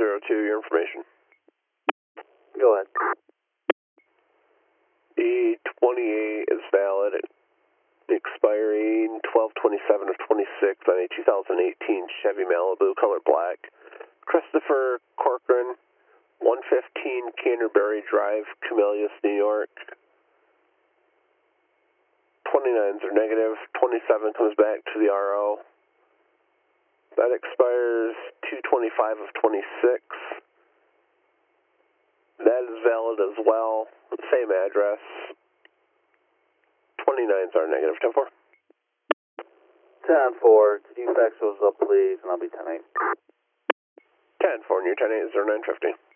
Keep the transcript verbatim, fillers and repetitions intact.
zero two, your information. Go ahead. E twenty-eight is valid, expiring twelve twenty-seven of twenty-six on a two thousand eighteen Chevy Malibu, color black. Christopher Corcoran, one fifteen Canterbury Drive, Camillus, New York. twenty-nines are negative, twenty-seven comes back to the R O. That expires two twenty-five of twenty-six. That is valid as well, same address. twenty-nines are negative, ten four. ten four, could you fax those up, please, and I'll be ten eight. ten four, and your ten eight is zero nine fifty.